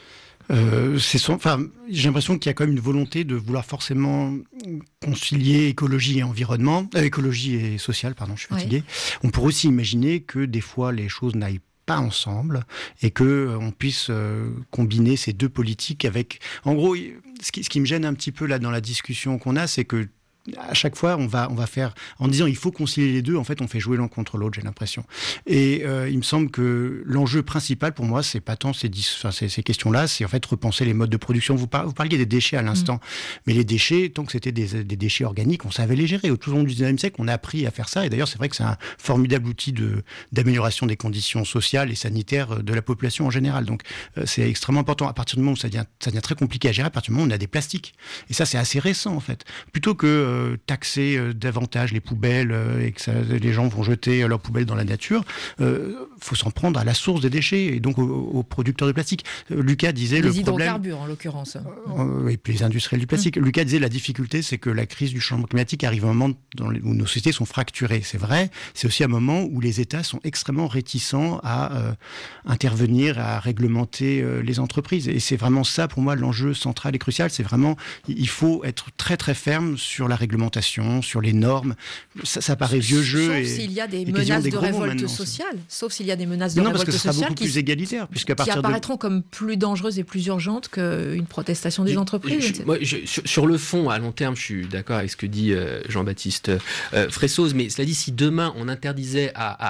Euh, c'est son, enfin, j'ai l'impression qu'il y a quand même une volonté de vouloir forcément concilier écologie et environnement, euh, écologie et social, pardon, je suis fatigué. Oui. On pourrait aussi imaginer que des fois les choses n'aillent pas ensemble et que euh, on puisse euh, combiner ces deux politiques avec. En gros, ce qui, ce qui me gêne un petit peu là dans la discussion qu'on a, c'est que à chaque fois, on va, on va faire, en disant il faut concilier les deux, en fait, on fait jouer l'un contre l'autre, j'ai l'impression. Et euh, il me semble que l'enjeu principal pour moi, c'est pas tant ces, enfin, ces, ces questions-là, c'est en fait repenser les modes de production. Vous, par, vous parliez des déchets à l'instant, mmh. mais les déchets, tant que c'était des, des déchets organiques, on savait les gérer. Au tout au long du dix-neuvième siècle, on a appris à faire ça. Et d'ailleurs, c'est vrai que c'est un formidable outil de, d'amélioration des conditions sociales et sanitaires de la population en général. Donc, euh, c'est extrêmement important. À partir du moment où ça devient, ça devient très compliqué à gérer, à partir du moment où on a des plastiques. Et ça, c'est assez récent, en fait. Plutôt que euh, taxer euh, davantage les poubelles euh, et que ça, les gens vont jeter euh, leurs poubelles dans la nature, il euh, faut s'en prendre à la source des déchets et donc aux, aux producteurs de plastique. Euh, Lucas disait les le problème... Les hydrocarbures, en l'occurrence. Euh, et puis les industriels du plastique. Mmh. Lucas disait la difficulté, c'est que la crise du changement climatique arrive à un moment dans les, où nos sociétés sont fracturées. C'est vrai, c'est aussi un moment où les États sont extrêmement réticents à euh, intervenir, à réglementer euh, les entreprises. Et c'est vraiment ça, pour moi, l'enjeu central et crucial. C'est vraiment, il faut être très très ferme sur la réglementation, sur les normes. Ça, ça paraît vieux jeu. Sauf et, s'il y a des menaces des de révolte sociale. Sauf s'il y a des menaces de non, révolte parce que ce sera sociale beaucoup qui, plus égalitaire, puisqu'à qui partir apparaîtront de... comme plus dangereuses et plus urgentes qu'une protestation des je, entreprises. Je, moi, je, sur, sur le fond, à long terme, je suis d'accord avec ce que dit euh, Jean-Baptiste euh, Fressoz, mais cela dit, si demain on interdisait à, à,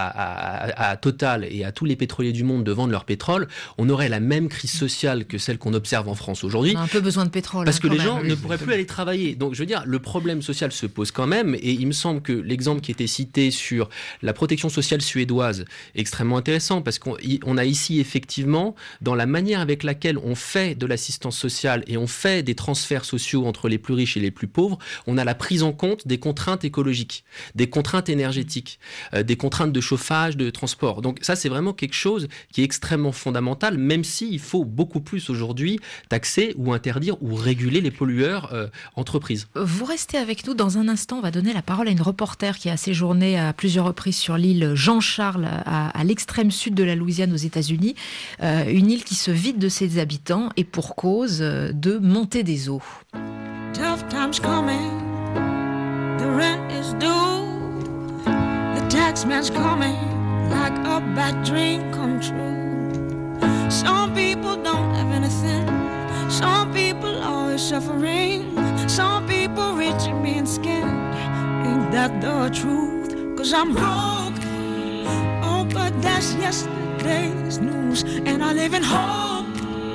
à, à, à Total et à tous les pétroliers du monde de vendre leur pétrole, on aurait la même crise sociale que celle qu'on observe en France aujourd'hui. On a un peu besoin de pétrole. Parce hein, que les même. gens oui, ne pourraient plus aller travailler. Donc, je veux dire, le problème social se pose quand même, et il me semble que l'exemple qui était cité sur la protection sociale suédoise est extrêmement intéressant, parce qu'on on a ici effectivement, dans la manière avec laquelle on fait de l'assistance sociale et on fait des transferts sociaux entre les plus riches et les plus pauvres, on a la prise en compte des contraintes écologiques, des contraintes énergétiques, euh, des contraintes de chauffage, de transport. Donc ça, c'est vraiment quelque chose qui est extrêmement fondamental, même s'il faut beaucoup plus aujourd'hui taxer ou interdire ou réguler les pollueurs euh, entreprises. Vous restez avec nous dans un instant. On va donner la parole à une reporter qui a séjourné à plusieurs reprises sur l'île Jean-Charles, à, à l'extrême sud de la Louisiane aux États-Unis. Euh, une île qui se vide de ses habitants et pour cause de montée des eaux. Tough times coming, the rent is due, the tax man's coming like a bad dream come true. Some people don't have anything, some people always suffering, some people rich and being scared. Ain't that the truth? Cause I'm broke, oh but that's yesterday's news, and I live in hope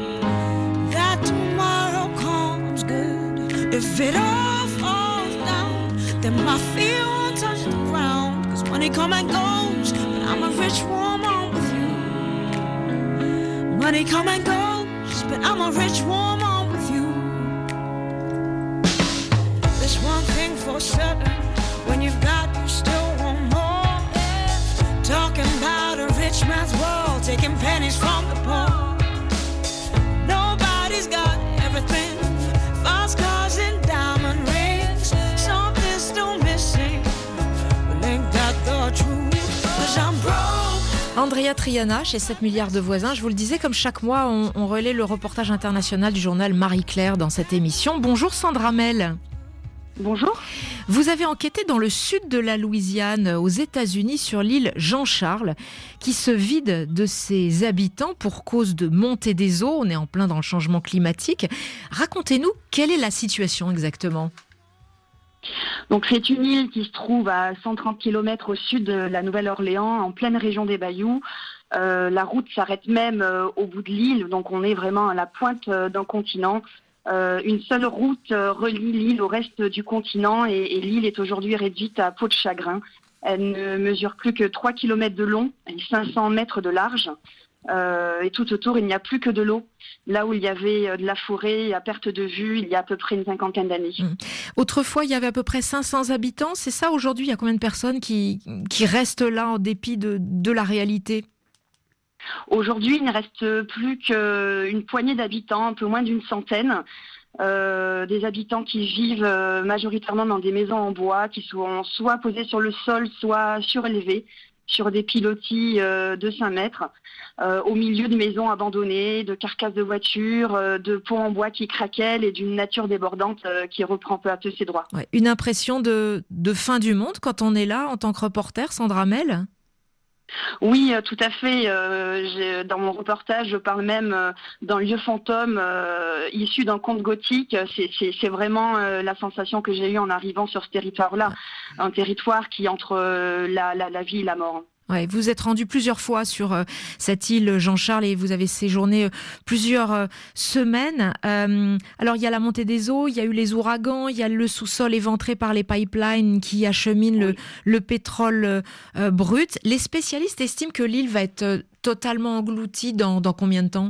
that tomorrow comes good. If it all falls down, then my feet won't touch the ground. Cause money come and goes, but I'm a rich woman with you. Money come and goes, but I'm a rich woman with you. There's one thing for certain, when you've got, you still want more. Talking about a rich man's world, taking pennies from the poor. Nobody's got everything, fast cars and diamond rings. Something's still missing, well ain't that the truth? Cause I'm broke. Andrea Triana, chez sept milliards de voisins. Je vous le disais, comme chaque mois, on, on relaie le reportage international du journal Marie-Claire dans cette émission. Bonjour Sandra Mel. Bonjour. Vous avez enquêté dans le sud de la Louisiane, aux États-Unis, sur l'île Jean-Charles, qui se vide de ses habitants pour cause de montée des eaux. On est en plein dans le changement climatique. Racontez-nous, quelle est la situation exactement ? Donc c'est une île qui se trouve à cent trente kilomètres au sud de la Nouvelle-Orléans, en pleine région des Bayous. Euh, la route s'arrête même euh, au bout de l'île, donc on est vraiment à la pointe euh, d'un continent. Euh, une seule route euh, relie l'île au reste du continent et, et l'île est aujourd'hui réduite à peau de chagrin. Elle ne mesure plus que trois kilomètres de long et cinq cents mètres de large. euh, et tout autour, il n'y a plus que de l'eau. Là où il y avait de la forêt à perte de vue, il y a à peu près une cinquantaine d'années. Mmh. Autrefois, il y avait à peu près cinq cents habitants. C'est ça, aujourd'hui, il y a combien de personnes qui, qui restent là en dépit de, de la réalité ? Aujourd'hui, il ne reste plus qu'une poignée d'habitants, un peu moins d'une centaine. Euh, des habitants qui vivent euh, majoritairement dans des maisons en bois, qui sont soit posées sur le sol, soit surélevées, sur des pilotis euh, de cinq mètres, euh, au milieu de maisons abandonnées, de carcasses de voitures, euh, de ponts en bois qui craquellent et d'une nature débordante euh, qui reprend peu à peu ses droits. Ouais, une impression de, de fin du monde quand on est là en tant que reporter, Sandra Mel ? Oui, euh, tout à fait. Euh, j'ai, dans mon reportage, je parle même euh, d'un lieu fantôme euh, issu d'un conte gothique. C'est, c'est, c'est vraiment euh, la sensation que j'ai eue en arrivant sur ce territoire-là. Un territoire qui est entre euh, la, la, la vie et la mort. Ouais, vous êtes rendu plusieurs fois sur euh, cette île, Jean-Charles, et vous avez séjourné euh, plusieurs euh, semaines. Euh, alors, il y a la montée des eaux, il y a eu les ouragans, il y a le sous-sol éventré par les pipelines qui acheminent oui. le, le pétrole euh, brut. Les spécialistes estiment que l'île va être euh, totalement engloutie dans, dans combien de temps ?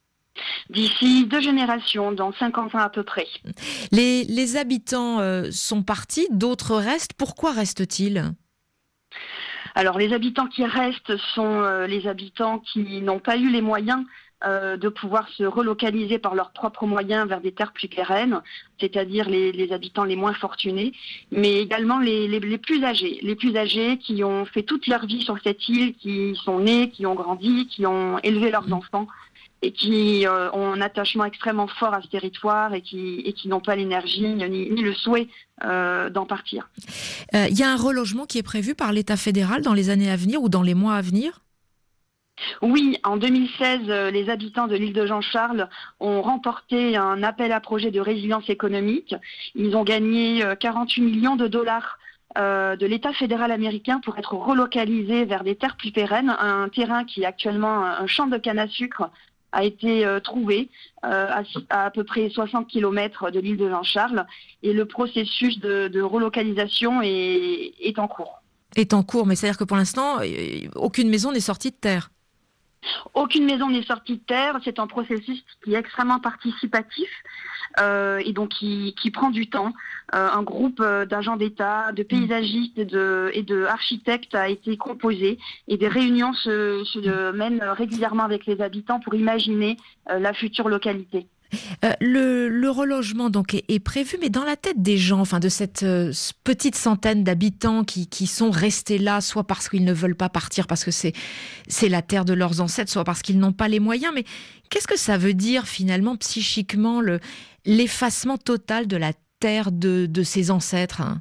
D'ici deux générations, dans cinquante ans à peu près. Les, les habitants euh, sont partis, d'autres restent. Pourquoi restent-ils ? Alors les habitants qui restent sont euh, les habitants qui n'ont pas eu les moyens euh, de pouvoir se relocaliser par leurs propres moyens vers des terres plus pérennes, c'est-à-dire les, les habitants les moins fortunés, mais également les, les, les plus âgés, les plus âgés qui ont fait toute leur vie sur cette île, qui sont nés, qui ont grandi, qui ont élevé leurs enfants et qui euh, ont un attachement extrêmement fort à ce territoire et qui, et qui n'ont pas l'énergie ni, ni le souhait euh, d'en partir. Il euh, y a un relogement qui est prévu par l'État fédéral dans les années à venir ou dans les mois à venir ? Oui, en deux mille seize, euh, les habitants de l'île de Jean-Charles ont remporté un appel à projet de résilience économique. Ils ont gagné euh, quarante-huit millions de dollars Euh, de l'État fédéral américain pour être relocalisé vers des terres plus pérennes. Un terrain qui est actuellement un champ de canne à sucre a été euh, trouvé euh, à, à à peu près soixante kilomètres de l'île de Jean-Charles et le processus de, de relocalisation est, est en cours. Est en cours, mais c'est-à-dire que pour l'instant, aucune maison n'est sortie de terre. Aucune maison n'est sortie de terre. C'est un processus qui est extrêmement participatif euh, et donc qui, qui prend du temps. Euh, un groupe euh, d'agents d'État, de paysagistes et de, et de architectes a été composé et des réunions se, se mènent régulièrement avec les habitants pour imaginer euh, la future localité. Euh, le, le relogement donc est, est prévu, mais dans la tête des gens, enfin de cette euh, petite centaine d'habitants qui, qui sont restés là, soit parce qu'ils ne veulent pas partir, parce que c'est, c'est la terre de leurs ancêtres, soit parce qu'ils n'ont pas les moyens. Mais qu'est-ce que ça veut dire finalement psychiquement le, l'effacement total de la terre de, de ses ancêtres, hein ?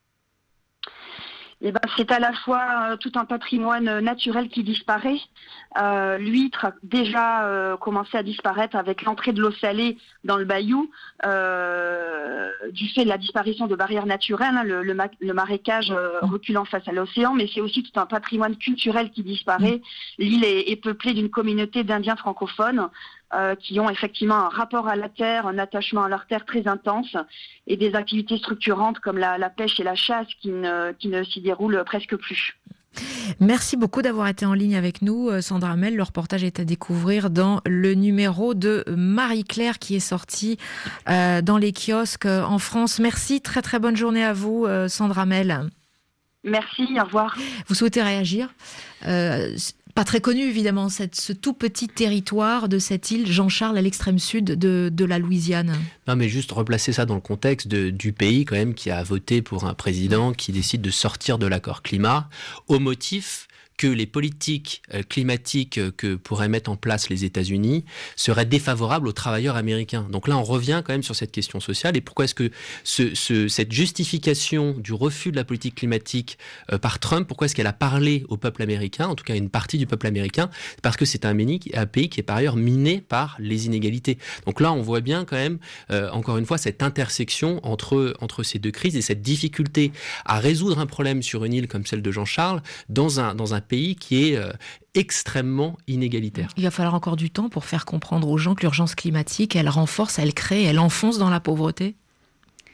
Eh ben, c'est à la fois euh, tout un patrimoine naturel qui disparaît. Euh, L'huître a déjà euh, commencé à disparaître avec l'entrée de l'eau salée dans le bayou, euh, du fait de la disparition de barrières naturelles, hein, le, le, ma- le marécage euh, reculant face à l'océan, mais c'est aussi tout un patrimoine culturel qui disparaît. L'île est, est peuplée d'une communauté d'Indiens francophones euh, qui ont effectivement un rapport à la terre, un attachement à leur terre très intense et des activités structurantes comme la, la pêche et la chasse qui ne, qui ne s'y déroulent presque plus. Merci beaucoup d'avoir été en ligne avec nous, Sandra Mel. Le reportage est à découvrir dans le numéro de Marie-Claire qui est sorti euh, dans les kiosques en France. Merci, très très bonne journée à vous, euh, Sandra Mel. Merci, au revoir. Vous souhaitez réagir ? euh, Pas très connu évidemment, cette, ce tout petit territoire de cette île, Jean-Charles, à l'extrême sud de, de la Louisiane. Non mais juste replacer ça dans le contexte de, du pays quand même qui a voté pour un président qui décide de sortir de l'accord climat au motif que les politiques climatiques que pourraient mettre en place les États-Unis seraient défavorables aux travailleurs américains. Donc là, on revient quand même sur cette question sociale. Et pourquoi est-ce que ce, ce, cette justification du refus de la politique climatique euh, par Trump, pourquoi est-ce qu'elle a parlé au peuple américain, en tout cas à une partie du peuple américain ? Parce que c'est un, un pays qui est par ailleurs miné par les inégalités. Donc là, on voit bien quand même, euh, encore une fois, cette intersection entre, entre ces deux crises et cette difficulté à résoudre un problème sur une île comme celle de Jean-Charles dans un, dans un pays qui est euh, extrêmement inégalitaire. Il va falloir encore du temps pour faire comprendre aux gens que l'urgence climatique, elle renforce, elle crée, elle enfonce dans la pauvreté ?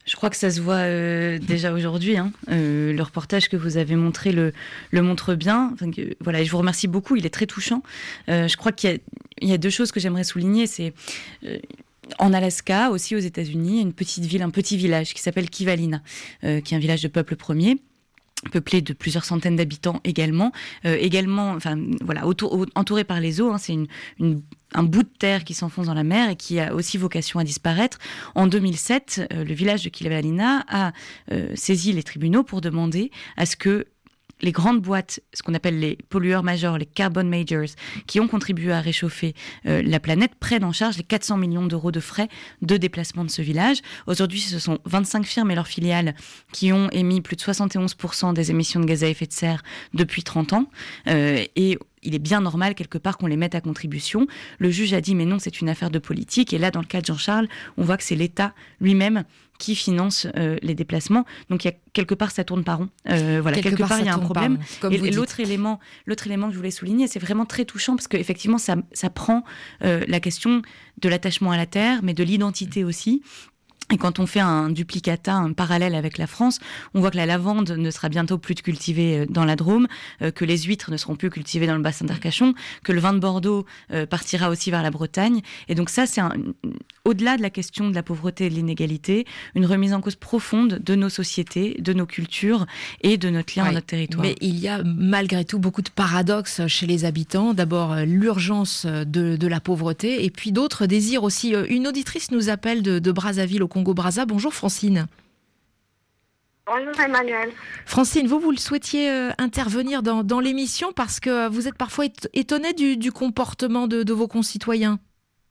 Je crois que ça se voit euh, déjà aujourd'hui. Hein. Euh, le reportage que vous avez montré le, le montre bien. Enfin, que, voilà, je vous remercie beaucoup. Il est très touchant. Euh, je crois qu'il y a, il y a deux choses que j'aimerais souligner. C'est euh, en Alaska, aussi aux États-Unis, il y a une petite ville, un petit village qui s'appelle Kivalina, euh, qui est un village de peuple premier, peuplé de plusieurs centaines d'habitants également, euh, également, enfin voilà, autour, entouré par les eaux. Hein, c'est une, une un bout de terre qui s'enfonce dans la mer et qui a aussi vocation à disparaître. En deux mille sept, euh, le village de Kivalina a euh, saisi les tribunaux pour demander à ce que les grandes boîtes, ce qu'on appelle les pollueurs majeurs, les carbon majors, qui ont contribué à réchauffer euh, la planète, prennent en charge les quatre cents millions d'euros de frais de déplacement de ce village. Aujourd'hui, ce sont vingt-cinq firmes et leurs filiales qui ont émis plus de soixante et onze pour cent des émissions de gaz à effet de serre depuis trente ans. Euh, et il est bien normal, quelque part, qu'on les mette à contribution. Le juge a dit, mais non, c'est une affaire de politique. Et là, dans le cas de Jean-Charles, on voit que c'est l'État lui-même qui finance euh, les déplacements. Donc, il y a quelque part, ça tourne pas rond. Euh, voilà, quelque, quelque part, il y a un problème. Rond, et et l'autre élément, l'autre élément que je voulais souligner, c'est vraiment très touchant parce qu'effectivement, ça, ça prend euh, la question de l'attachement à la terre, mais de l'identité aussi. Et quand on fait un duplicata, un parallèle avec la France, on voit que la lavande ne sera bientôt plus cultivée dans la Drôme, euh, que les huîtres ne seront plus cultivées dans le bassin d'Arcachon, que le vin de Bordeaux euh, partira aussi vers la Bretagne. Et donc ça, c'est un, au-delà de la question de la pauvreté et de l'inégalité, une remise en cause profonde de nos sociétés, de nos cultures et de notre lien oui, à notre territoire. Mais il y a malgré tout beaucoup de paradoxes chez les habitants. D'abord, l'urgence de, de la pauvreté et puis d'autres désirs aussi. Une auditrice nous appelle de, de Brazzaville au Congo-Brazza. Bonjour Francine. Bonjour Emmanuel. Francine, vous, vous le souhaitiez euh, intervenir dans, dans l'émission parce que vous êtes parfois étonnée du, du comportement de, de vos concitoyens.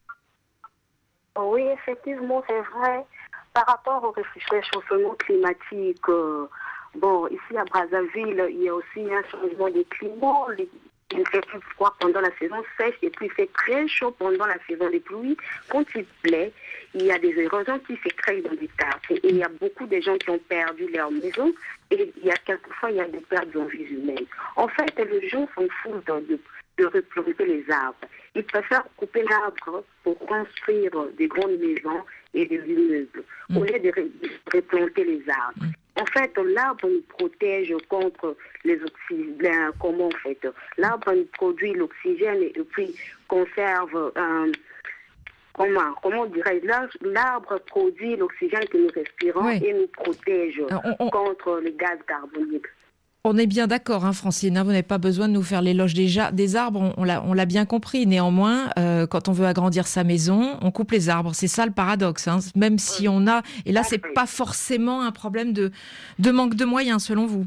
Oui, effectivement, c'est vrai. Par rapport au réchauffement climatique, euh, bon, ici à Brazzaville, il y a aussi un changement de climat. Il fait plus froid pendant la saison sèche et puis il fait très chaud pendant la saison des pluies. Quand il plaît, il y a des érosions qui se créent dans des quartiers. Et il y a beaucoup de gens qui ont perdu leur maison et il y a quelquefois il y a des pertes de vie humaine. En fait, les gens s'en foutent de, de replanter les arbres. Ils préfèrent couper l'arbre pour construire des grandes maisons et des immeubles mmh. au lieu de, re- de replanter les arbres. Mmh. En fait, l'arbre nous protège contre les oxygènes. Comment en fait l'arbre nous produit l'oxygène et puis conserve. Euh, comment comment dirais-je l'arbre produit l'oxygène que nous respirons oui. et nous protège on, on... contre les gaz carboniques. On est bien d'accord, hein, Francine, hein, vous n'avez pas besoin de nous faire l'éloge des, ja- des arbres, on, on, l'a, on l'a bien compris. Néanmoins, euh, quand on veut agrandir sa maison, on coupe les arbres. C'est ça le paradoxe, hein, même si on a... Et là, c'est pas forcément un problème de, de manque de moyens, selon vous.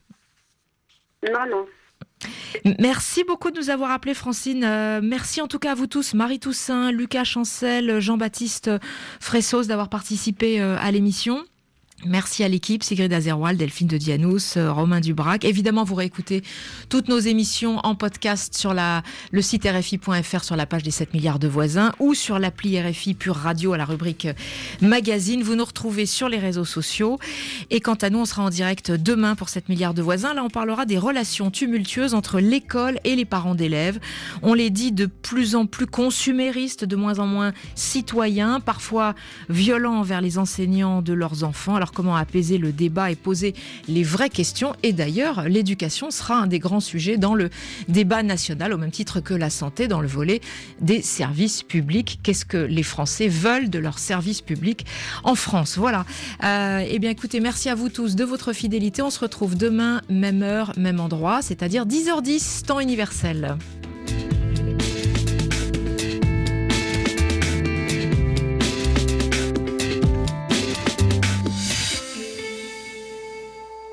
Non, non. Merci beaucoup de nous avoir appelés, Francine. Euh, merci en tout cas à vous tous, Marie Toussaint, Lucas Chancel, Jean-Baptiste Fressos, d'avoir participé euh, à l'émission. Merci à l'équipe, Sigrid Azerwal, Delphine de Dianous, Romain Dubrac. Évidemment, vous réécoutez toutes nos émissions en podcast sur la, le site R F I point F R sur la page des sept milliards de voisins ou sur l'appli R F I Pure Radio à la rubrique magazine. Vous nous retrouvez sur les réseaux sociaux. Et quant à nous, on sera en direct demain pour sept milliards de voisins. Là, on parlera des relations tumultueuses entre l'école et les parents d'élèves. On les dit de plus en plus consuméristes, de moins en moins citoyens, parfois violents envers les enseignants de leurs enfants. Alors, comment apaiser le débat et poser les vraies questions. Et d'ailleurs, l'éducation sera un des grands sujets dans le débat national, au même titre que la santé, dans le volet des services publics. Qu'est-ce que les Français veulent de leurs services publics en France? Voilà. Euh, eh bien, écoutez, merci à vous tous de votre fidélité. On se retrouve demain, même heure, même endroit, c'est-à-dire dix heures dix, temps universel.